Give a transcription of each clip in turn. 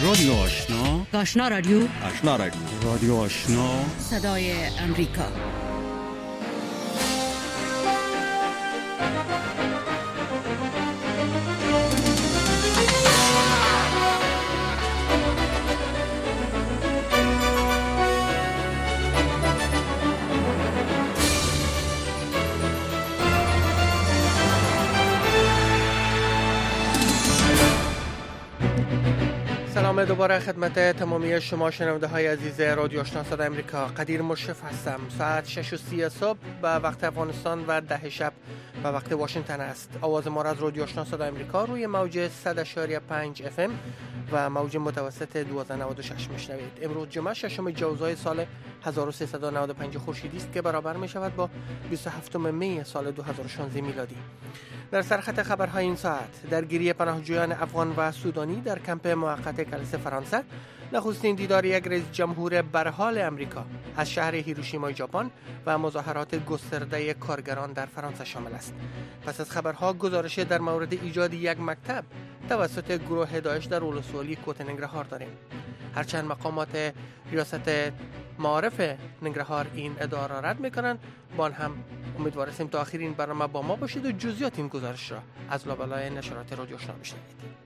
رادیو آشنا، آشنا رادیو، آشنا رادیو، رادیو آشنا، صدای امریکا. سلام دوباره خدمت تمامی شما شنونده های عزیز رادیو آشنا صدای امریکا. قدیر مشرف هستم. ساعت 6:30 صبح به وقت افغانستان و 10 شب به وقت واشنگتن است. آواز ما را از رادیو آشنا صدای امریکا روی موج 100.5 FM و موج متوسط 1296 میشنوید. امروز جمعه ششم جوزای سال 1395 خورشیدی است که برابر می شود با 27 می سال 2016 میلادی. در سرخط خبرهای این ساعت: درگیری پناهجویان افغان و سودانی در کمپ موقت کلیسا فرانسه، نخستین دیدار یک رئیس جمهور برحال امریکا از شهر هیروشیما ژاپن و مظاهرات گسترده کارگران در فرانسه شامل است. پس از خبرها گزارش در مورد ایجاد یک مکتب توسط گروه داعش در ولسوالی کوت ننگرهار داریم. هرچند مقامات ریاست معارف ننگرهار این ادعا را رد میکنند، با آن هم امیدوار هستیم تا آخر این برنامه با ما باشید و جزئیات این گزارش را از لابلای نشرات رادیو آشنا بشنوید.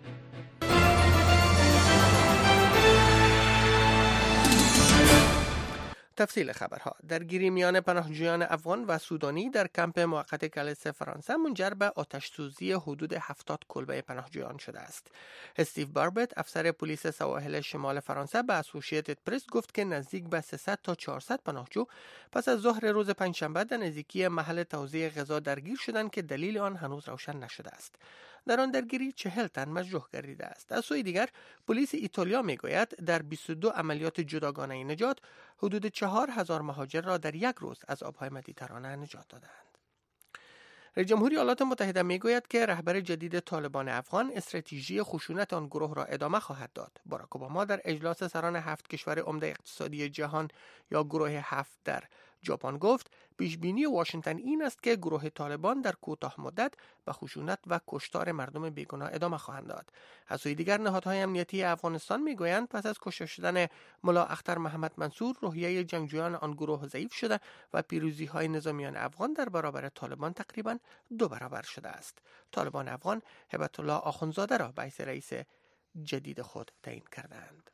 تفصیل خبرها: درگیری میان پناهجویان افغان و سودانی در کمپ موقت کلیسا فرانسه منجر به آتش سوزی حدود 70 کلبه پناهجویان شده است. استیو باربت، افسر پلیس سواحل شمال فرانسه، به اسوسییتد پرس گفت که نزدیک به 300 تا 400 پناهجو پس از ظهر روز پنجشنبه در نزدیکی محل توزیع غذا درگیر شدند که دلیل آن هنوز روشن نشده است. در آن درگیری 40 تن مجروح گردیده است. از سوی دیگر پلیس ایتالیا میگوید در 22 عملیات جداگانه نجات حدود 4000 مهاجر را در یک روز از آبهای مدیترانه نجات دادند. رئیس جمهوری ایالات متحده میگوید که رهبر جدید طالبان افغان استراتژی خشونت آن گروه را ادامه خواهد داد. باراک اوباما در اجلاس سران 7 کشور عمده اقتصادی جهان یا گروه 7 در ژاپن گفت پیش بینی واشنگتن این است که گروه طالبان در کوتاه مدت به خشونت و کشتار مردم بیگناه ادامه خواهند داد. از سوی دیگر نهادهای امنیتی افغانستان میگویند پس از کشته شدن ملا اختر محمد منصور روحیه جنگجویان آن گروه ضعیف شده و پیروزی‌های نظامیان افغان در برابر طالبان تقریباً 2 برابر شده است. طالبان افغان هبت الله آخوندزاده را به حیث رئیس جدید خود تعیین کردند.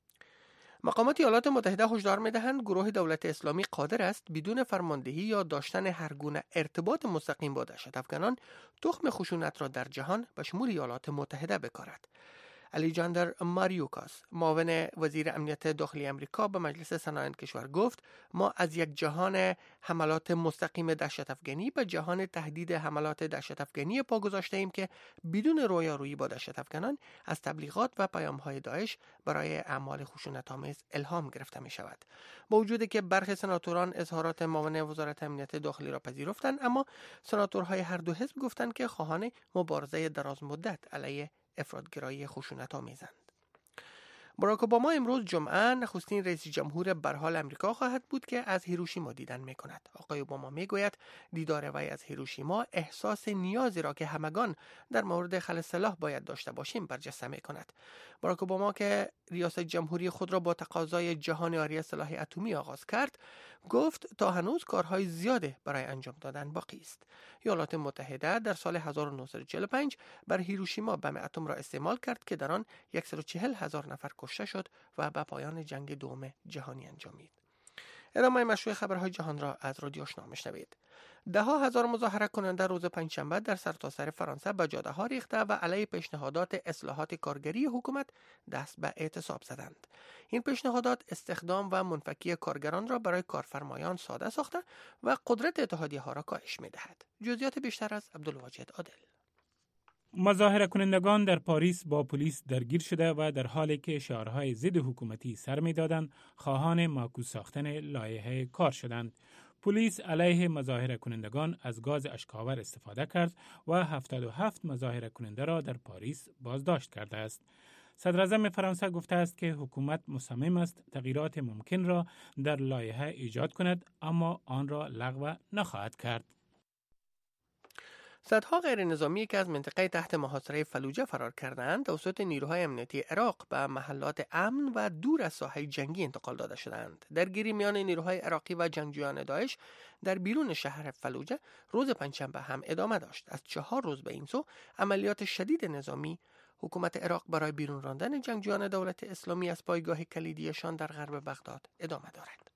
مقامات ایالات متحده هشدار می‌دهند گروه دولت اسلامی قادر است بدون فرماندهی یا داشتن هر گونه ارتباط مستقیم با دهشت‌افکنان تخم خشونت را در جهان به شمول ایالات متحده بکارد. الیجاندر ماریوکاس، معاون وزیر امنیت داخلی امریکا، به مجلس سنایان کشور گفت ما از یک جهان حملات مستقیم دهشت‌افکنی به جهان تهدید حملات دهشت‌افکنی پا گذاشته ایم که بدون رویارویی با دهشت‌افکنان از تبلیغات و پیام‌های داعش برای اعمال خشونت‌آمیز الهام گرفته می‌شود. با وجودی که برخی سناتوران اظهارات معاون وزارت امنیت داخلی را پذیرفتند، اما سناتورهای هر دو حزب گفتند که خواهان مبارزه درازمدت علیه افراط‌گرایی خشونت‌آمیزند. باراک اوباما امروز جمعه نخستین رئیس جمهور برحال امریکا خواهد بود که از هیروشیما دیدن می‌کند. آقای اوباما میگوید دیدار وی از هیروشیما احساس نیازی را که همگان در مورد خلع سلاح باید داشته باشیم برجسته می‌کند. باراک اوباما که ریاست جمهوری خود را با تقاضای جهان عاری سلاح اتمی آغاز کرد، گفت تا هنوز کارهای زیاده برای انجام دادن باقی است. ایالات متحده در سال 1945 بر هیروشیما بم اتم را استعمال کرد که در آن 140,000 نفر کشته شد و به پایان جنگ دوم جهانی انجامید. ادامه مشروع خبرهای جهان را از رادیو آشنا میشنوید. ده ها هزار مظاهره کننده روز پنجشنبه در سرتاسر فرانسه به جاده ها ریخته و علیه پیشنهادات اصلاحات کارگری حکومت دست به اعتصاب زدند. این پیشنهادات استخدام و منفکی کارگران را برای کارفرمایان ساده ساخته و قدرت اتحادیه ها را کاهش می‌دهد. جزئیات بیشتر از عبدالواجد عادل. مظاهره کنندگان در پاریس با پلیس درگیر شده و در حالی که شعارهای ضد حکومتی سر می‌دادند، خواهان معکوس ساختن لایحه کار شدند. پلیس علیه مظاهره کنندگان از گاز اشک‌آور استفاده کرد و 77 مظاهره کننده را در پاریس بازداشت کرده است. صدراعظم فرانسه گفته است که حکومت مصمم است تغییرات ممکن را در لایحه ایجاد کند، اما آن را لغو نخواهد کرد. صدها غیر نظامی که از منطقه تحت محاصره فلوجه فرار کردند توسط نیروهای امنیتی عراق به محلات امن و دور از ساحه جنگی انتقال داده شدند. درگیری میان نیروهای عراقی و جنگجویان داعش در بیرون شهر فلوجه روز پنجشنبه هم ادامه داشت. از 4 روز به این سو عملیات شدید نظامی حکومت عراق برای بیرون راندن جنگجویان دولت اسلامی از پایگاه کلیدیشان در غرب بغداد ادامه دارد.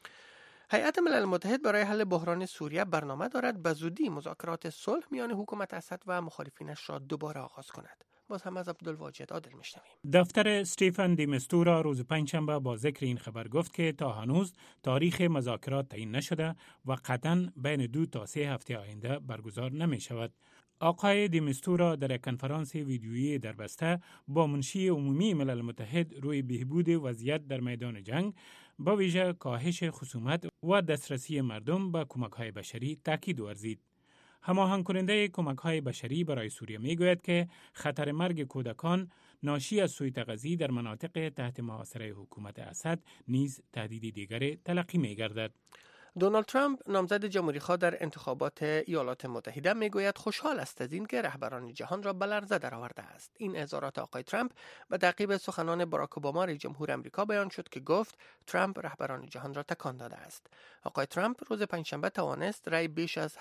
هیئت ملل متحد برای حل بحران سوریه برنامه دارد به زودی مذاکرات صلح میان حکومت اسد و مخالفینش را دوباره آغاز کند. باز هم از عبدالواجد عادل میشنویم. دفتر استیفن دی مستورا روز پنجشنبه با ذکر این خبر گفت که تا هنوز تاریخ مذاکرات تعیین نشده و قطعاً بین 2 تا 3 هفته آینده برگزار نمی شود. آقای دی مستورا در کنفرانس ویدیویی در بسته با منشی عمومی ملل متحد روی بهبود وضعیت در میدان جنگ با ویژه کاهش خصومت و دسترسی مردم به کمک‌های بشری تاکید ورزید. هماهنگ کننده کمک‌های بشری برای سوریه میگوید که خطر مرگ کودکان ناشی از سوء تغذیه در مناطق تحت محاصره حکومت اسد نیز تهدید دیگر تلقی می‌گردد. دونالد ترامپ نامزد جمهوری‌خواه در انتخابات ایالات متحده میگوید خوشحال است از اینکه رهبران جهان را به لرزه درآورده است. این اظهارات آقای ترامپ به تعقیب سخنان باراک اوباما رئیس جمهور آمریکا بیان شد که گفت ترامپ رهبران جهان را تکان داده است. آقای ترامپ روز پنجشنبه توانست رأی بیش از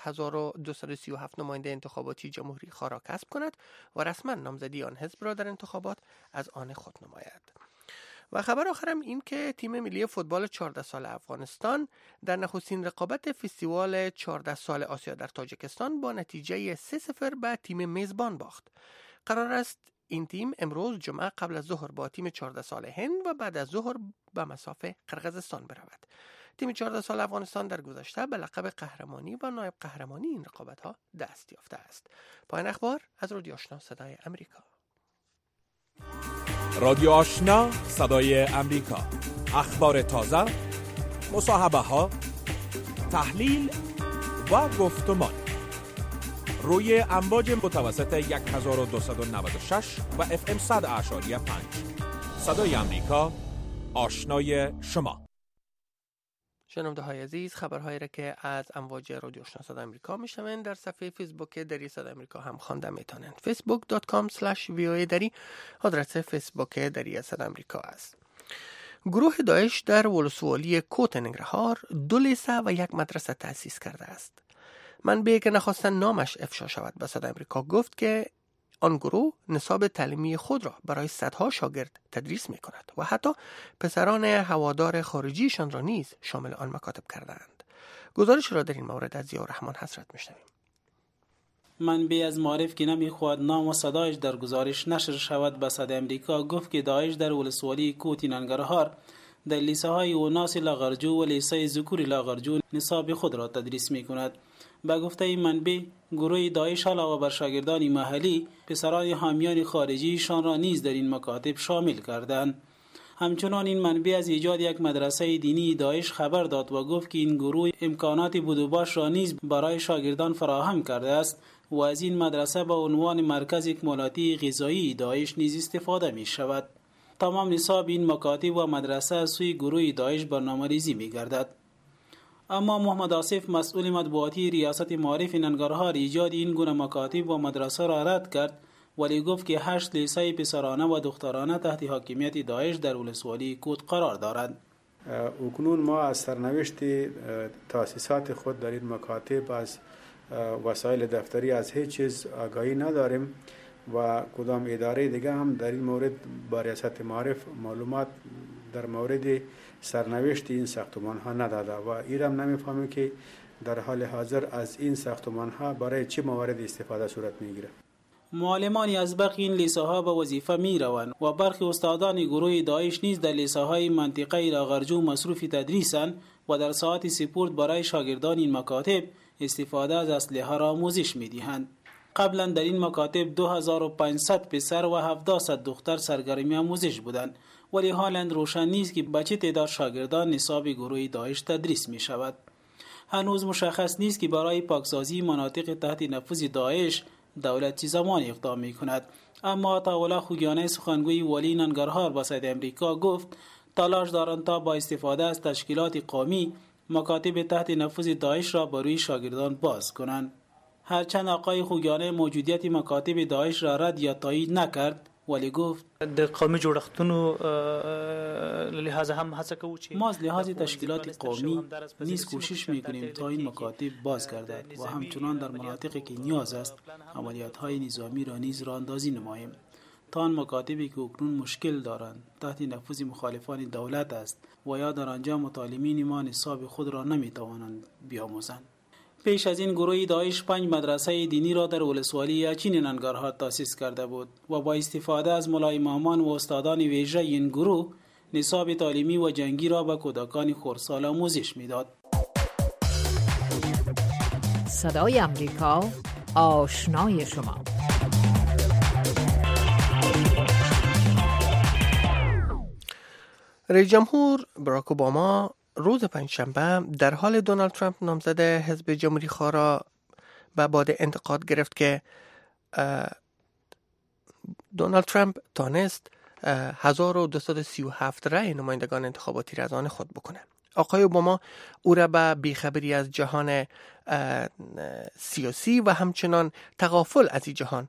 1237 نماینده انتخاباتی جمهوری‌خواه را کسب کند و رسما نامزدی آن حزب را در انتخابات از آن خود نماید. و خبر آخرم این که تیم ملی فوتبال 14 سال افغانستان در نخستین رقابت فستیوال 14 سال آسیا در تاجیکستان با نتیجه 3-0 به تیم میزبان باخت. قرار است این تیم امروز جمعه قبل از ظهر با تیم 14 سال هند و بعد از ظهر به مسافه قرقیزستان برود. تیم 14 سال افغانستان در گذشته به لقب قهرمانی و نایب قهرمانی این رقابت‌ها دست یافته است. پایان اخبار از رادیو آشنا صدای امریکا. رادیو آشنا صدای امریکا، اخبار تازه، مصاحبه ها، تحلیل و گفتمان روی امواج متوسط 1296 و FM 100.5. صدای امریکا، آشنای شما. شنونده های عزیز، خبرهایی را که از امواج رادیو آشنا صدای آمریکا میشنوین در صفحه فیسبوک دری صدای آمریکا هم خوانده میتونین. facebook.com/voa دری آدرس فیسبوک دری صدای آمریکا است. گروه داعش در ولسوالی کوت ننگرهار 2 لیسه و 1 مدرسه تأسیس کرده است. منبعی که نخواستن نامش افشا شود به صدای آمریکا گفت که آن گروه نصاب تعلیمی خود را برای صدها شاگرد تدریس می کند و حتی پسران هوادار خارجیشان را نیز شامل آن مکاتب کردند. گزارش را در این مورد از ضیاءالرحمن حسرت میشنویم. منبع از معارف که نمیخواد نام و صدایش در گزارش نشر شود به صدای امریکا گفت که داعش در ولسوالی کوت ننگرهار در لیسه های اوناس لاغرجو و لیسه ذکور لاغرجو نصاب خود را تدریس می کند. به گفته این منبع گروه داعش علاوه بر شاگردان محلی پسران حامیان خارجیشان را نیز در این مکاتب شامل کردند. همچنان این منبع از ایجاد یک مدرسه دینی داعش خبر داد و گفت که این گروه امکانات بودوباش را نیز برای شاگردان فراهم کرده است و از این مدرسه به عنوان مرکز اکمالاتی غذایی داعش نیز استفاده می شود. تمام نصاب این مکاتب و مدرسه از سوی گروه داعش برنامه‌ریزی می گردد. اما محمد آصف مسئول مطبوعاتی ریاست معارف ننگرهار ایجاد این گونه مکاتب و مدرسه را رد کرد ولی گفت که 8 لیسه پسرانه و دخترانه تحت حاکمیت داعش در ولسوالی کوت قرار دارند. اکنون ما از سرنوشت تأسیسات خود در این مکاتب از وسایل دفتری از هیچ چیز آگاهی نداریم و کدام اداره دیگه هم در این مورد با ریاست معارف معلومات در مورد سرنوشت این ساختمان ها نداده و ایرم نمیفهمیم که در حال حاضر از این ساختمان ها برای چه موارد استفاده صورت میگیره. معلمانی از برخی این لیسه ها به وظیفه می روند و برخی استادان گروه داعش نیز در لیسه های منطقه لاغرجو مصروف تدریسند و در ساعات سپورت برای شاگردان این مکاتب استفاده از اسلحه را آموزش می دهند. قبلا در این مکاتب 2500 پسر و 700 دختر سرگرمی آموزش بودند ولی حالا روشن نیست که به چه تعداد شاگردان نصاب گروه داعش تدریس می شود. هنوز مشخص نیست که برای پاکسازی مناطق تحت نفوذ داعش دولت چه زمان اقدام می کند. اما عطاالله خوگیانی سخنگوی والی ننگرهار به صدای امریکا گفت تلاش دارند تا با استفاده از تشکیلات قومی مکاتب تحت نفوذ داعش را بر روی شاگردان باز کنند. هرچند آقای خوگیانی موجودیت مکاتب داعش را رد یا تایید نکرد، ولی گفت د قومي جوړښتونو لحاظ هم هڅه کوو چې ما از لحاظ تشکیلات قومی نیز کوشش میکنیم تا این مکاتب باز گردد و همچنان در مناطقی که نیاز است عملیات‌های نظامی را نیز راه اندازی نماییم تا آن مکاتبی که اکنون مشکل دارند تحت نفوذ مخالفان دولت است و یا در آنجا متعلمین ما نصاب خود را نمیتوانند بیاموزند. پیش از این گروه داعش 5 مدرسه دینی را در ولسوالی یاچین ننگرهار تأسیس کرده بود و با استفاده از ملای امامان و استادان ویژه این گروه نصاب تعلیمی و جنگی را به کودکان خردسال آموزش میداد. صدای امریکا، آشنای شما. رئیس جمهور باراک اوباما روز پنجشنبه در حال دونالد ترامپ نامزد حزب جمهوری خواه را به باد انتقاد گرفت که دونالد ترامپ تانست 1237 رأی نمایندگان انتخاباتی را از آن خود بکنه. آقای اوباما او را به بیخبری از جهان سیاسی و همچنان تغافل از این جهان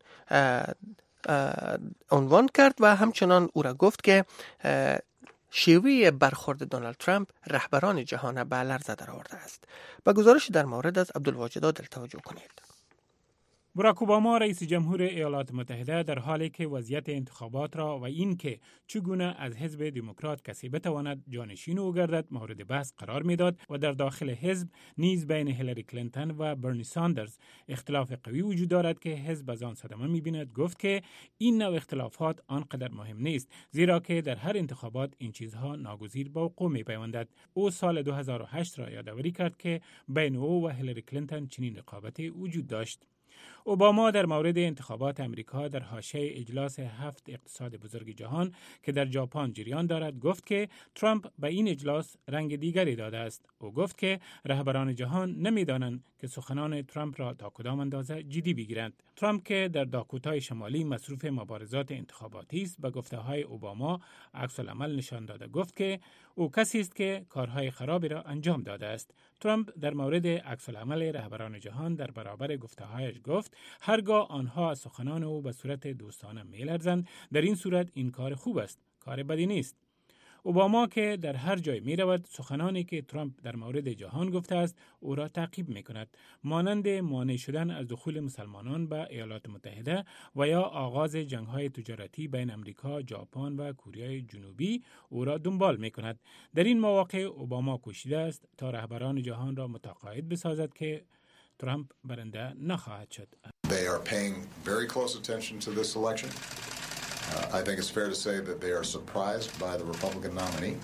عنوان کرد و همچنان او را گفت که شیوه برخورد دونالد ترامپ رهبران جهان به لرزه در آورده است. با گزارش در مورد از عبدالواجد عادل توجه کنید. باراک اوباما رئیس جمهور ایالات متحده در حالی که وضعیت انتخابات را و این که چگونه از حزب دموکرات کسی بتواند جانشین او گردد مورد بحث قرار میداد و در داخل حزب نیز بین هیلاری کلینتون و برنی ساندرز اختلاف قوی وجود دارد که حزب از آن صدمه می‌بیند. گفت که این نوع اختلافات آنقدر مهم نیست زیرا که در هر انتخابات این چیزها ناگزیر به وقوع می‌پیوندد. او سال 2008 را یادآوری کرد که بین او و هیلاری کلینتون چنین رقابتی وجود داشت. اوباما در مورد انتخابات امریکا در حاشیه اجلاس 7 اقتصاد بزرگ جهان که در ژاپن جریان دارد گفت که ترامپ به این اجلاس رنگ دیگری داده است. او گفت که رهبران جهان نمی‌دانند که سخنان ترامپ را تا کدام اندازه جدی بگیرند. ترامپ که در داکوتای شمالی مصروف مبارزات انتخاباتی است به گفته‌های اوباما عکس العمل نشان داده. گفت که او کسی است که کارهای خرابی را انجام داده است. ترامپ در مورد عکس العمل رهبران جهان در برابر گفته‌هایش گفت هرگاه آنها از سخنان او به صورت دوستانه می‌لرزند در این صورت این کار خوب است، کار بدی نیست. اوباما که در هر جای می رود سخنانی که ترامپ در مورد جهان گفته است او را تعقیب می کند، مانند مانع شدن از دخول مسلمانان به ایالات متحده و یا آغاز جنگ‌های تجارتی بین امریکا، ژاپن و کره جنوبی او را دنبال می کند. در این مواقع اوباما کوشیده است تا رهبران جهان را متقاعد بسازد که ترامپ برنده نخواهد شد. They are paying very close attention to this election. I think it's fair to say that they are surprised by the Republican nominee.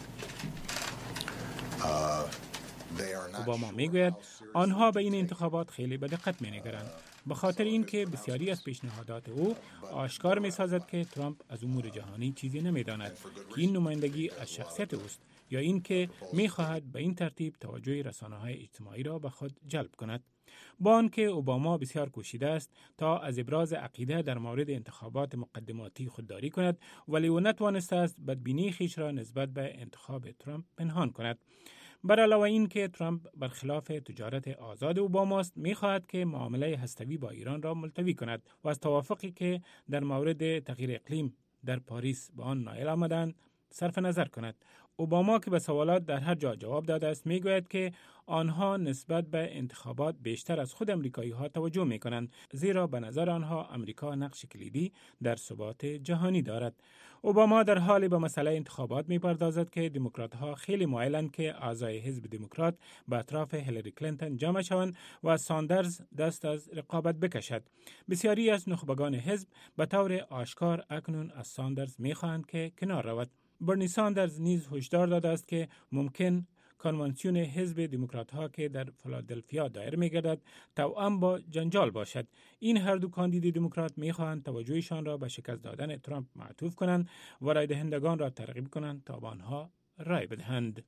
اوباما میگوید آنها به این انتخابات خیلی به دقت می‌نگرند به خاطر اینکه بسیاری از پیشنهادات او آشکار می‌سازد که ترامپ از امور جهانی چیزی نمی‌داند که این نمایندگی از شخصیت اوست یا اینکه می‌خواهد به این ترتیب توجه رسانه‌های اجتماعی را به خود جلب کند. با آنکه اوباما بسیار کوشیده است تا از ابراز عقیده در مورد انتخابات مقدماتی خودداری کند ولی او نتوانسته است بدبینی خویش را نسبت به انتخاب ترامپ پنهان کند. بر علاوه این که ترامپ برخلاف تجارت آزاد اوباماست می‌خواهد که معامله هسته‌ای با ایران را ملتوی کند و از توافقی که در مورد تغییر اقلیم در پاریس به آن نائل آمدند صرف نظر کند. اوباما که به سوالات در هر جا جواب داده است میگوید که آنها نسبت به انتخابات بیشتر از خود امریکایی‌ها توجه می‌کنند زیرا به نظر آنها امریکا نقش کلیدی در ثبات جهانی دارد. اوباما در حالی به مسئله انتخابات می‌پردازد که دموکرات‌ها خیلی مایلند که اعضای حزب دموکرات به اطراف هیلاری کلینتون جمع شوند و ساندرز دست از رقابت بکشد. بسیاری از نخبگان حزب به طور آشکار اکنون از ساندرز می‌خواهند که کنار رود. برنی ساندرز نیز هشدار داده است که ممکن کنوانسیون حزب دموکرات‌ها که در فیلادلفیا دایر می‌گردد توأم با جنجال باشد. این هر دو کاندید دموکرات می‌خواهند توجهشان را به شکست دادن ترامپ معطوف کنند و رای دهندگان را ترغیب کنند تا به آنها رای بدهند.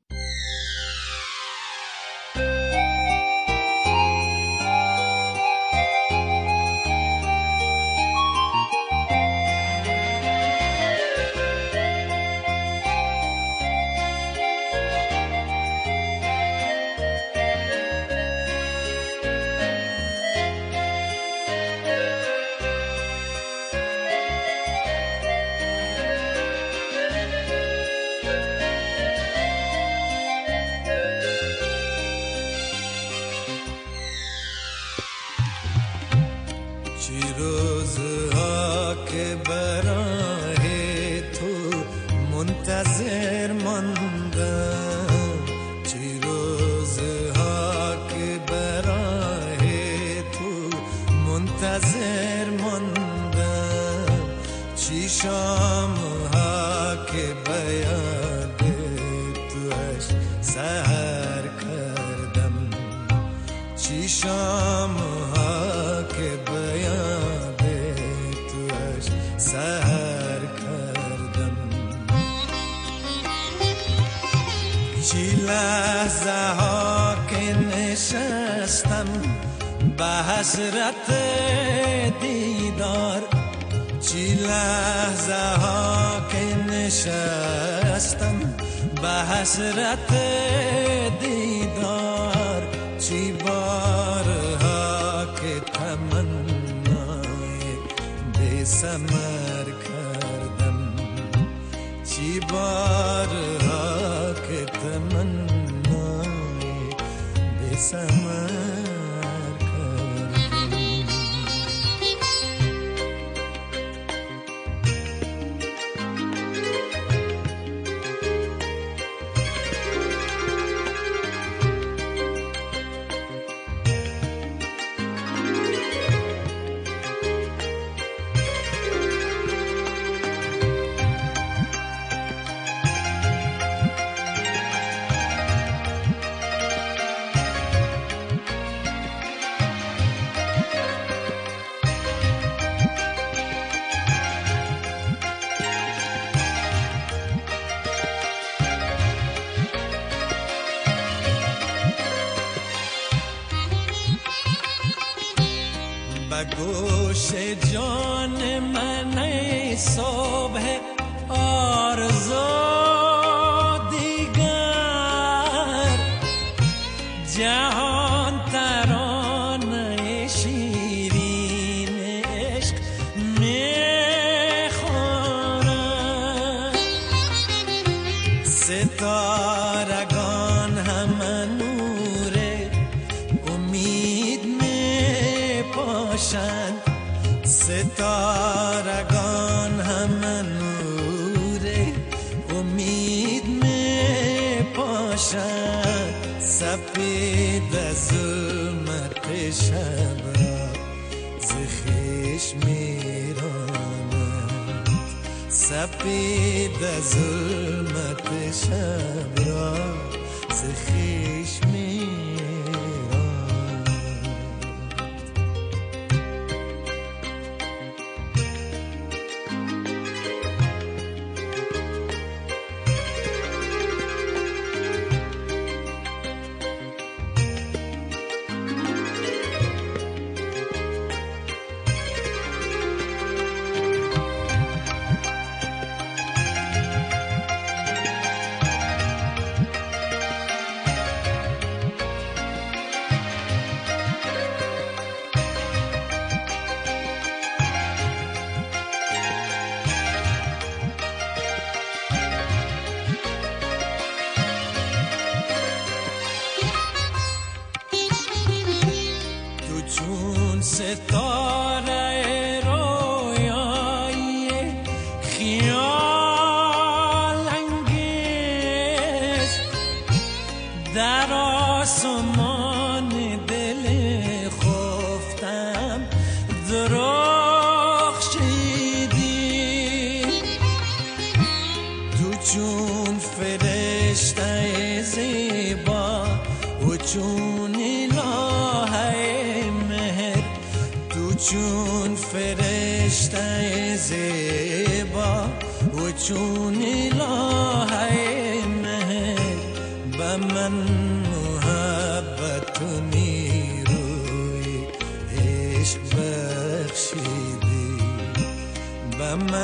برای تو منتظر ماندم، چی روزها که برای تو منتظر ماندم، چی شامها که بیاد توش سهر کردم، چی شامها که بیاد توش سهر کردم، چی لحظه ها که نشستم به حسرت دیدار، چی لحظه ها که نشستم به حسرت دیدار، چی بارها که تمنای بی ثمر کردم، چی بارها که تمنای بی ثمر گوش جان من ای صبح آرزو دیگر، جهان ترانه شیرین عشق میخورد، ستارگان همه نور امید میپاشند، ستارگان همه نور امید میپاشند، سپید ظلمت شب را ز خویش میرانند، سپید ظلمت شب را ز خویش ستاره رویایی خیال انگیز در آسمان دل خفتم درخشیدی، تو چون فرشته زیبا و چون الهه مهر، تو چون فرشته زیبا و چون الهه مهر، به من محبت و نیروی عشق بخشیدی، به من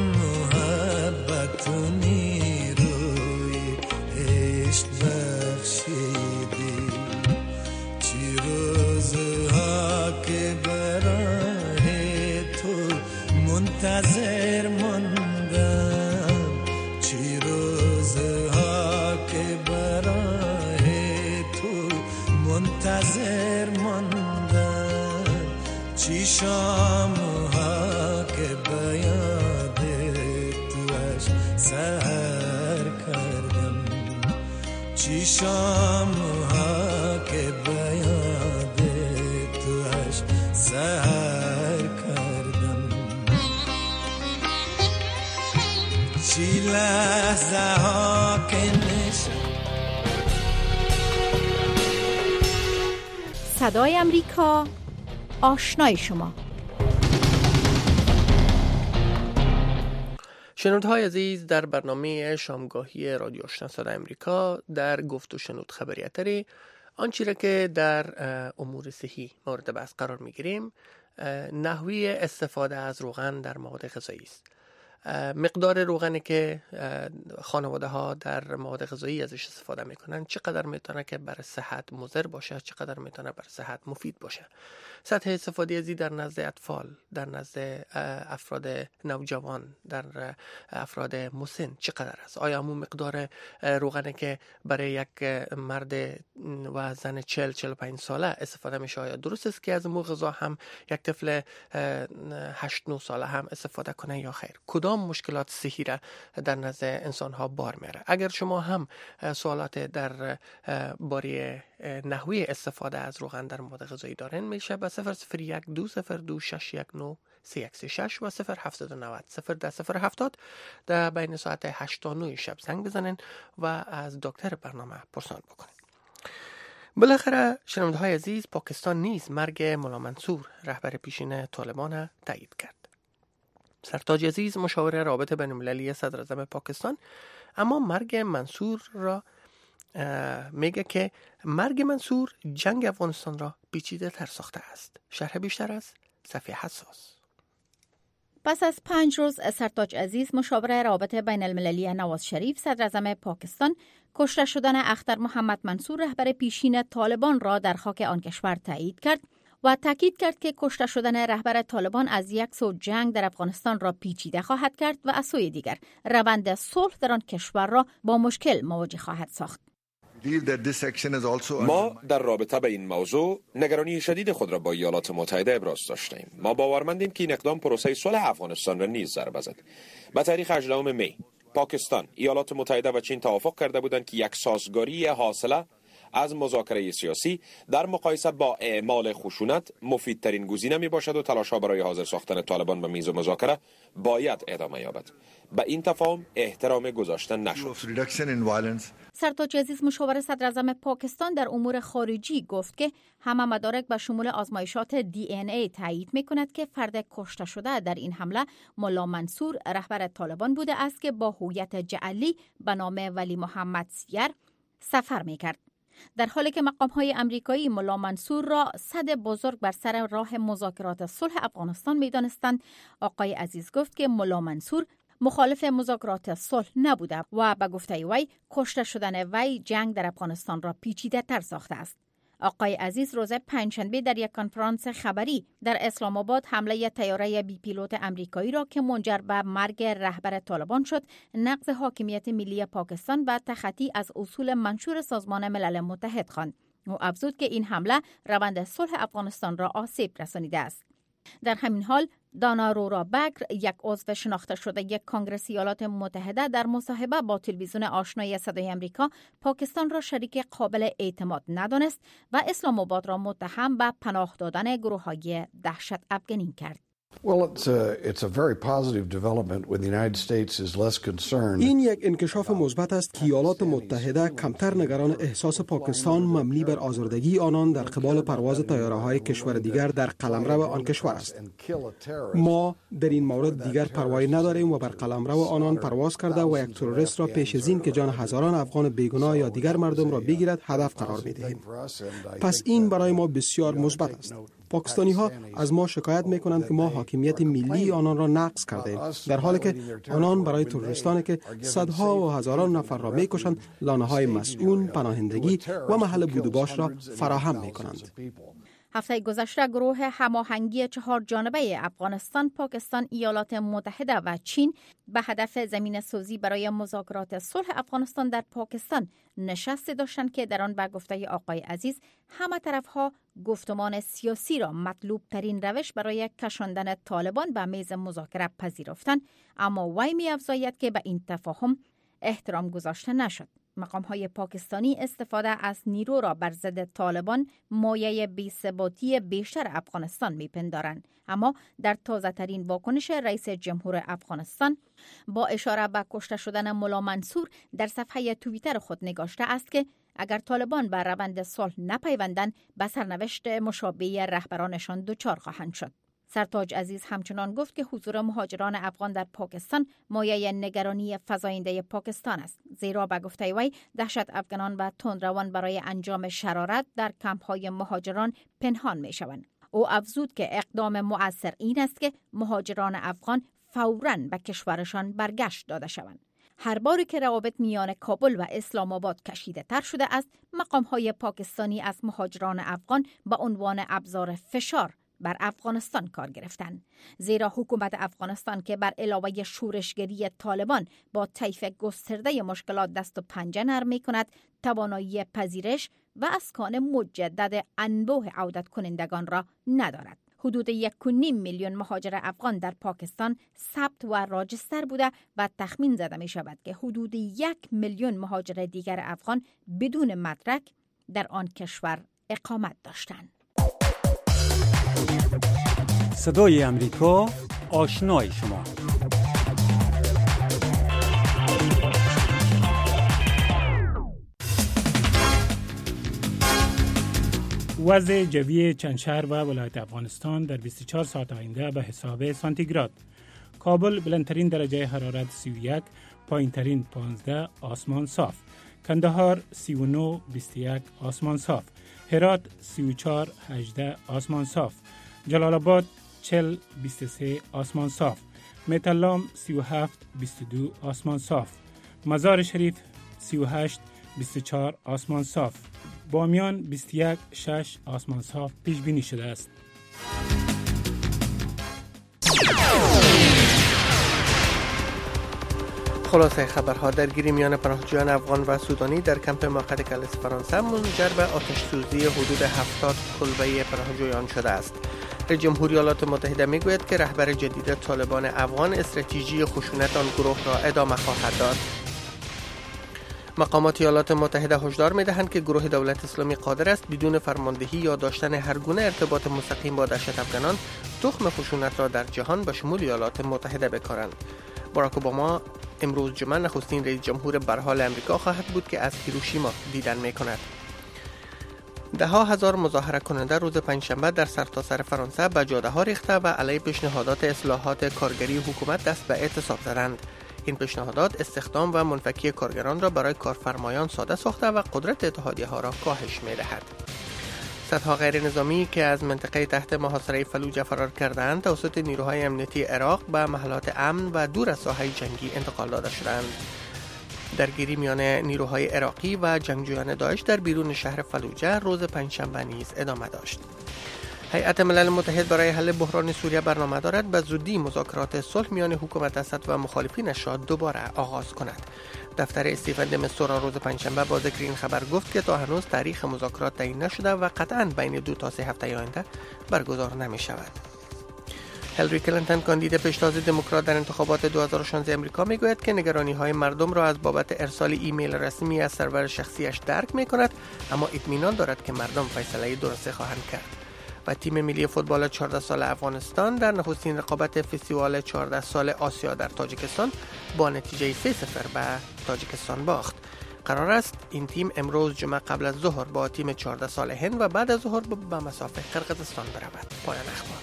محبت و نیروی عشق بخشیدی، چی روزها که برای تو منتظر ماندم، چی روزها که برای تو منتظر ماندم، چی شامها که بیان سر کردم چشام ها که بیاد توش سر کردم چی لحظه ها که نشم. صدای امریکا، آشنای شما. شنونده‌های عزیز، در برنامه شامگاهی رادیو آشنا صدای امریکا در گفت و شنود خبریاتری آنچه را که در امور صحی مورد بحث قرار می‌گیریم نحوه استفاده از روغن در مواد غذایی است. مقدار روغنی که خانواده ها در مواد غذایی ازش استفاده میکنن چقدر میتونه که برای صحت مضر باشه، چقدر میتونه برای صحت مفید باشه. سطح استفاده ازی در نزد اطفال، در نزد افراد نوجوان، در افراد مسن چقدر است؟ آیا همون مقدار روغنی که برای یک مرد و زن 40-45 ساله استفاده میشه آیا درست است که از مو غذا هم یک طفل 8-9 ساله هم استفاده کنه یا خیر؟ کدام مشکلات صحی را در نزد انسان ها بار میاره؟ اگر شما هم سوالات در باره نحوه استفاده از روغن در مواد غذایی دارین میشه به 001-202-619-3136 و 079-010-070 در بین ساعت 8 تا 9 شب زنگ بزنین و از دکتر برنامه پرسان بکنین. بالاخره شنونده‌های عزیز، پاکستان نیز مرگ ملا منصور رهبر پیشین طالبان تایید کرد. سرتاج عزیز مشاور رابطه بین‌المللی صدر اعظم پاکستان اما مرگ منصور را میگه که مرگ منصور جنگ افغانستان را پیچیده تر ساخته است. شرح بیشتر از صفیه حساس. پس از 5 روز سرتاج عزیز مشاور رابطه بین المللی نواز شریف صدر اعظم پاکستان کشته شدن اختر محمد منصور رهبر پیشین طالبان را در خاک آن کشور تایید کرد و تاکید کرد که کشته شدن رهبر طالبان از یک سو جنگ در افغانستان را پیچیده خواهد کرد و از سوی دیگر روند صلح در آن کشور را با مشکل مواجه خواهد ساخت. ما در رابطه به این موضوع نگرانی شدید خود را با ایالات متحده ابراز داشتیم. ما باورمندیم که این اقدام پروسه صلح افغانستان را نیز ضربه زد. به تاریخ 18 می پاکستان، ایالات متحده و چین توافق کرده بودند که یک سازگاری حاصله از مذاکره سیاسی در مقایسه با اعمال خشونت مفیدترین گزینه می باشد و تلاش‌ها برای حاضر ساختن طالبان به میز مذاکره باید ادامه یابد. به این تفاهم احترام گذاشته نشد. سرتاج عزیز مشاور صدر اعظم پاکستان در امور خارجی گفت که همه مدارک به شمول آزمایشات DNA تایید می‌کند که فرد کشته شده در این حمله ملا منصور رهبر طالبان بوده است که با هویت جعلی به نام ولی محمد سیر سفر می‌کرد. در حالی که مقام‌های امریکایی ملا منصور را صد بزرگ بر سر راه مذاکرات صلح افغانستان می‌دانستند، آقای عزیز گفت که ملا منصور مخالف مذاکرات صلح نبوده و به گفته وی کشته شدن وی جنگ در افغانستان را پیچیده تر ساخته است. آقای عزیز روز پنجشنبه در یک کنفرانس خبری در اسلام آباد حمله طیاره بی پیلوت امریکایی را که منجر به مرگ رهبر طالبان شد، نقض حاکمیت ملی پاکستان و تخطی از اصول منشور سازمان ملل متحد خواند. او افزود که این حمله روند صلح افغانستان را آسیب رسانیده است. در همین حال دانا رورا بکر، یک عضو شناخته شده یک کانگرس ایالات متحده، در مصاحبه با تلویزیون آشنای صدای امریکا پاکستان را شریک قابل اعتماد ندانست و اسلام آباد را متهم به پناه دادن گروه‌های دهشت افغانی کرد. این یک انکشاف مثبت است که ایالات متحده کمتر نگران احساس پاکستان مبنی بر آزردگی آنان در قبال پرواز طیاره‌های کشور دیگر در قلمرو آن کشور است. ما در این مورد دیگر پروایی نداریم و بر قلمرو آنان پرواز کرده و یک تروریست را پیش از این که جان هزاران افغان بیگناه یا دیگر مردم را بگیرد هدف قرار می‌دهیم. پس این برای ما بسیار مثبت است. پاکستانی ها از ما شکایت میکنند که ما حاکمیت ملی آنان را نقض کردیم، در حالی که آنان برای تروریستانی که صدها و هزاران نفر را میکشند لانه‌های مسئول، پناهندگی و محل بود و باش را فراهم میکنند. هفته گذشته گروه هماهنگی 4 جانبه افغانستان، پاکستان، ایالات متحده و چین به هدف زمینه سازی برای مذاکرات صلح افغانستان در پاکستان نشستی داشتند که در آن به گفته آقای عزیز همه طرفها گفتمان سیاسی را مطلوب ترین روش برای کشاندن طالبان به میز مذاکره پذیرفتند، اما وی می‌افزاید که به این تفاهم احترام گذاشته نشد. مقام‌های پاکستانی استفاده از نیرو را بر ضد طالبان مایه بی‌ثباتی بیشتر افغانستان می‌پندارند، اما در تازه‌ترین واکنش رئیس جمهور افغانستان با اشاره به کشته شدن ملا منصور در صفحه توییتر خود نگاشته است که اگر طالبان به روند صلح نپیوندند به سرنوشت مشابه رهبرانشان دچار خواهند شد. سرتاج عزیز همچنان گفت که حضور مهاجران افغان در پاکستان مایه نگرانی فزاینده پاکستان است، زیرا به گفته وی دهشت افغانان و تندروان برای انجام شرارت در کمپ‌های مهاجران پنهان می‌شوند. او افزود که اقدام مؤثر این است که مهاجران افغان فوراً به کشورشان برگشت داده شوند. هر باری که روابط میان کابل و اسلام آباد کشیده تر شده است، مقام‌های پاکستانی از مهاجران افغان به عنوان ابزار فشار بر افغانستان کار گرفتند، زیرا حکومت افغانستان که بر علاوه شورشگری طالبان با طیف گسترده مشکلات دست و پنجه نرم می‌کند، توانایی پذیرش و اسکان مجدد انبوه عودت کنندگان را ندارد. حدود 1.5 میلیون مهاجر افغان در پاکستان ثبت و راجستر بوده و تخمین زده می شود که حدود 1 میلیون مهاجر دیگر افغان بدون مدرک در آن کشور اقامت داشتند. صدای امریکا، آشنای شما. وضع جوی چند شهر و ولایت افغانستان در 24 ساعت آینده به حساب سانتیگراد. کابل بلندترین درجه حرارت 31، پایینترین 15، آسمان صاف. کندهار 39 21 آسمان صاف. هرات 34 18 آسمان صاف. جلال آباد 40 23 آسمان صاف. متلام 37 22 آسمان صاف. مزار شریف 38 24 آسمان صاف. بامیان 21 6 آسمان صاف پیش بینی شده است. خلاصه خبرها: درگیری میان پناهجویان افغان و سودانی در کمپ موقت کالس فرانسه منجر به آتش سوزی حدود 70 کلبه پناهجویان شده است. رئیس جمهور ایالات متحده میگوید که رهبر جدید طالبان افغان استراتژی خشونت آن گروه را ادامه خواهد داد. مقامات ایالات متحده هشدار می‌دهند که گروه دولت اسلامی قادر است بدون فرماندهی یا داشتن هر گونه ارتباط مستقیم با دهشت افغانان تخم خشونت را در جهان به شمول ایالات متحده بکارند. باراک اوباما امروز جمعه نخستین رئیس جمهور برحال امریکا خواهد بود که از هیروشیما دیدن می‌کند. ده‌ها هزار مظاهره کننده روز پنجشنبه در سرتاسر فرانسه به جاده‌ها ریخته و علیه پیشنهادات اصلاحات کارگری حکومت دست به اعتصاب زدند. این پیشنهادات استخدام و منفکی کارگران را برای کارفرمایان ساده ساخته و قدرت اتحادیه‌ها را کاهش می‌دهد. صدها غیر نظامی که از منطقه تحت محاصره فلوجه فرار کردند توسط نیروهای امنیتی عراق به محلات امن و دور از ساحه جنگی انتقال داده شدند. درگیری میان نیروهای عراقی و جنگجویان داعش در بیرون شهر فلوجه روز پنجشنبه نیز ادامه داشت. هیئت ملل متحد برای حل بحران سوریه برنامه دارد به زودی مذاکرات صلح میان حکومت اسد و مخالفینش را دوباره آغاز کند. دفتر استیفن د مستورا روز پنجشنبه با ذکر این خبر گفت که تا هنوز تاریخ مذاکرات تعیین نشده و قطعاً بین 2 تا 3 هفته آینده برگزار نمی شود. هیلاری کلینتون کاندید پیشتاز دموکرات در انتخابات 2016 امریکا میگوید که نگرانی‌های مردم را از بابت ارسال ایمیل رسمی از سرور شخصیش درک می‌کند، اما اطمینان دارد که مردم فیصله درستی خواهند کرد. و تیم ملی فوتبال 14 سال افغانستان در نخستین رقابت فستیوال 14 سال آسیا در تاجیکستان با نتیجه 3-0 به تاجیکستان باخت. قرار است این تیم امروز جمعه قبل از ظهر با تیم 14 سال هند و بعد از ظهر به مسافه قرقیزستان برود. پایان اخبار.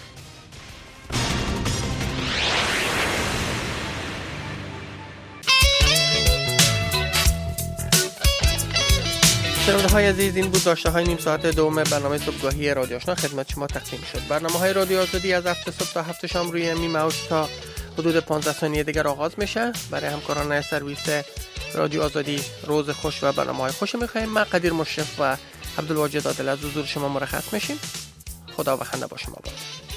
شنونده‌های عزیز، این بود داشته‌های نیم ساعت دوم برنامه صبحگاهی رادیو آشنا خدمت شما تقدیم شد. برنامه‌های رادیو آزادی از 7 صبح تا 7 شام روی می موج تا حدود 15 ثانیه دیگر آغاز میشه. برای همکاران سرویس رادیو آزادی روز خوش و برنامه‌های خوش می‌خوایم. من قدیر مشرف و عبدالواجد عادل از حضور شما مرخص میشیم. خدا بخنده با شما باد.